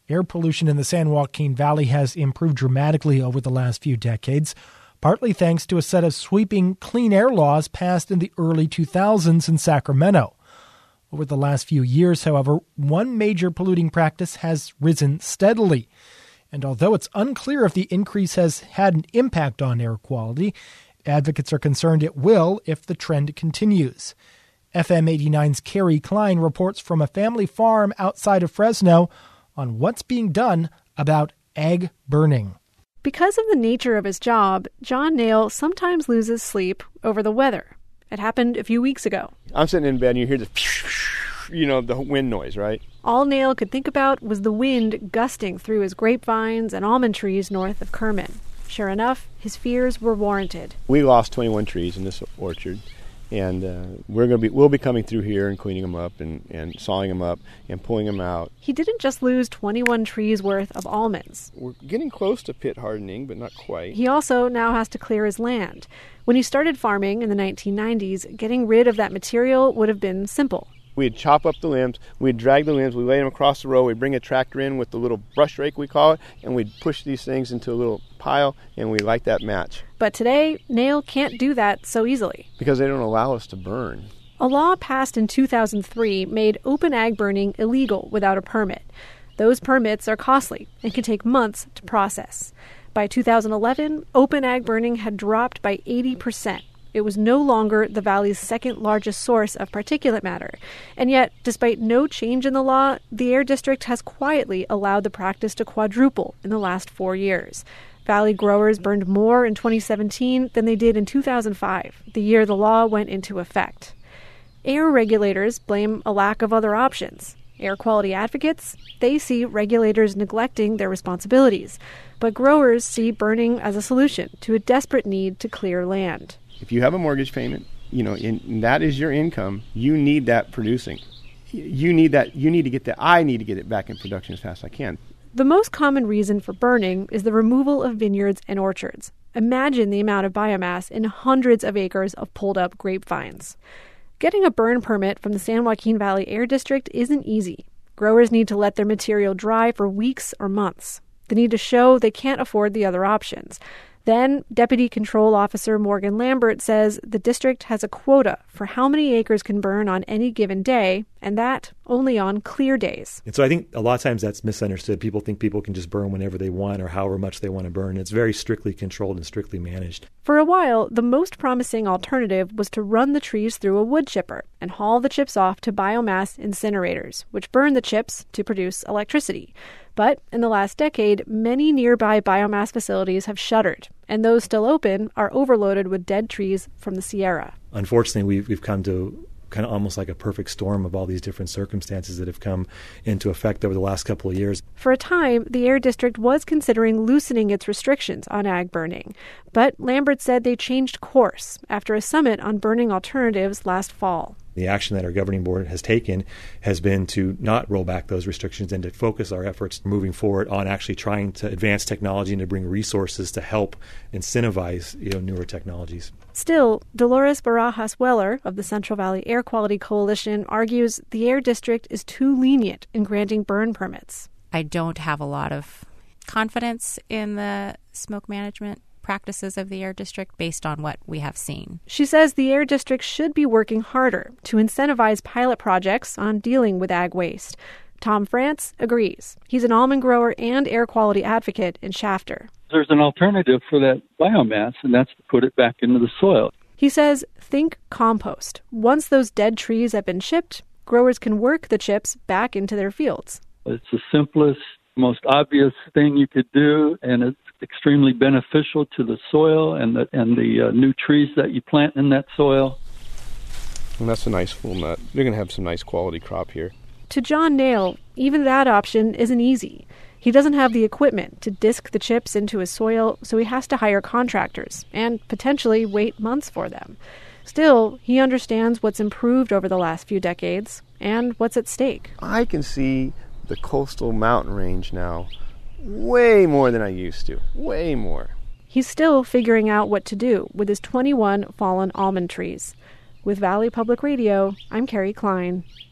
Air pollution in the San Joaquin Valley has improved dramatically over the last few decades, partly thanks to a set of sweeping clean air laws passed in the early 2000s in Sacramento. Over the last few years, however, one major polluting practice has risen steadily. And although it's unclear if the increase has had an impact on air quality, advocates are concerned it will if the trend continues. FM 89's Carrie Klein reports from a family farm outside of Fresno on what's being done about ag burning. Because of the nature of his job, John Nail sometimes loses sleep over the weather. It happened a few weeks ago. I'm sitting in bed and you hear the the wind noise, right? All Nail could think about was the wind gusting through his grapevines and almond trees north of Kerman. Sure enough, his fears were warranted. We lost 21 trees in this orchard. And we'll be coming through here and cleaning them up and sawing them up and pulling them out. He didn't just lose 21 trees worth of almonds. We're getting close to pit hardening, but not quite. He also now has to clear his land. When he started farming in the 1990s, getting rid of that material would have been simple. We'd chop up the limbs, we'd drag the limbs, we'd lay them across the row, we'd bring a tractor in with the little brush rake, we call it, and we'd push these things into a little pile, and we light that match. But today, Nail can't do that so easily. Because they don't allow us to burn. A law passed in 2003 made open ag burning illegal without a permit. Those permits are costly and can take months to process. By 2011, open ag burning had dropped by 80%. It was no longer the valley's second largest source of particulate matter. And yet, despite no change in the law, the Air District has quietly allowed the practice to quadruple in the last 4 years. Valley growers burned more in 2017 than they did in 2005, the year the law went into effect. Air regulators blame a lack of other options. Air quality advocates, they see regulators neglecting their responsibilities. But growers see burning as a solution to a desperate need to clear land. If you have a mortgage payment, and that is your income, you need that producing. You need that. You need to get that. I need to get it back in production as fast as I can. The most common reason for burning is the removal of vineyards and orchards. Imagine the amount of biomass in hundreds of acres of pulled-up grapevines. Getting a burn permit from the San Joaquin Valley Air District isn't easy. Growers need to let their material dry for weeks or months. They need to show they can't afford the other options. Then, Deputy Control Officer Morgan Lambert says the district has a quota for how many acres can burn on any given day, and that only on clear days. And so I think a lot of times that's misunderstood. People think people can just burn whenever they want or however much they want to burn. It's very strictly controlled and strictly managed. For a while, the most promising alternative was to run the trees through a wood chipper and haul the chips off to biomass incinerators, which burn the chips to produce electricity. But in the last decade, many nearby biomass facilities have shuttered, and those still open are overloaded with dead trees from the Sierra. Unfortunately, we've come to kind of almost like a perfect storm of all these different circumstances that have come into effect over the last couple of years. For a time, the Air District was considering loosening its restrictions on ag burning. But Lambert said they changed course after a summit on burning alternatives last fall. The action that our governing board has taken has been to not roll back those restrictions and to focus our efforts moving forward on actually trying to advance technology and to bring resources to help incentivize newer technologies. Still, Dolores Barajas Weller of the Central Valley Air Quality Coalition argues the Air District is too lenient in granting burn permits. I don't have a lot of confidence in the smoke management practices of the Air District based on what we have seen. She says the Air District should be working harder to incentivize pilot projects on dealing with ag waste. Tom France agrees. He's an almond grower and air quality advocate in Shafter. There's an alternative for that biomass, and that's to put it back into the soil. He says, think compost. Once those dead trees have been chipped, growers can work the chips back into their fields. It's the simplest, most obvious thing you could do, and it's extremely beneficial to the soil and the new trees that you plant in that soil. And that's a nice full nut. They're going to have some nice quality crop here. To John Nail, even that option isn't easy. He doesn't have the equipment to disc the chips into his soil, so he has to hire contractors and potentially wait months for them. Still, he understands what's improved over the last few decades and what's at stake. I can see the coastal mountain range now way more than I used to. Way more. He's still figuring out what to do with his 21 fallen almond trees. With Valley Public Radio, I'm Carrie Klein.